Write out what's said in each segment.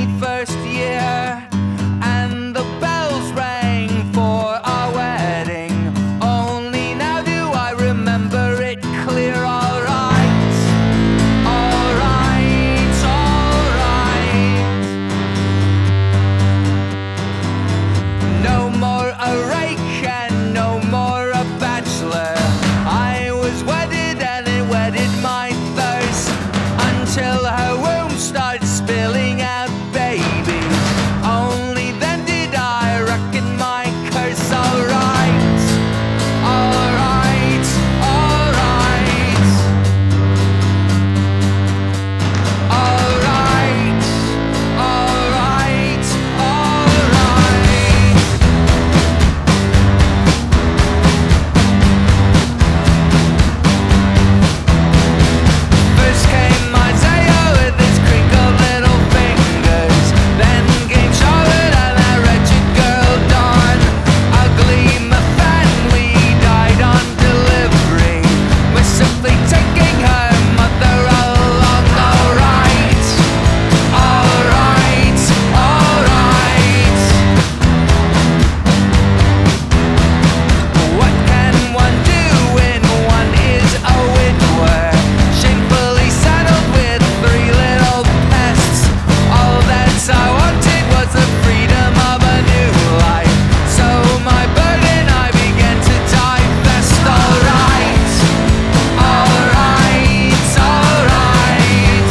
21st year, and the bells rang for our wedding. Only now do I remember it clear. Alright, alright, alright. No more a rake and no more a bachelor. I was wedded and it wedded my thirst, until her womb started spilling out babies. Only then did I reckon my curse. Alright, alright, alright. Alright, alright, alright. First came Isaiah with his crinkled little fingers. Then came Charlotte and that wretched girl Dawn. Ugly Mathan, we died on delivery. We're simply taking her mother along. Alright, alright, alright. What can one do when one is a widower? Shamefully saddled with 3 little pests. All that I wanted was the freedom of a new life. So my burden I began to divest. Alright, alright, alright.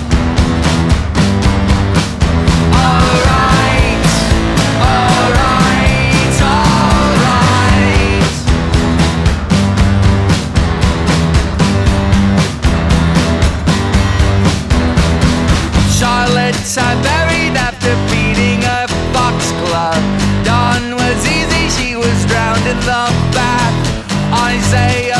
Alright, alright, alright. Charlotte I buried after feeding her foxglove. Dawn was easy, she was drowned in the bath. Isaiah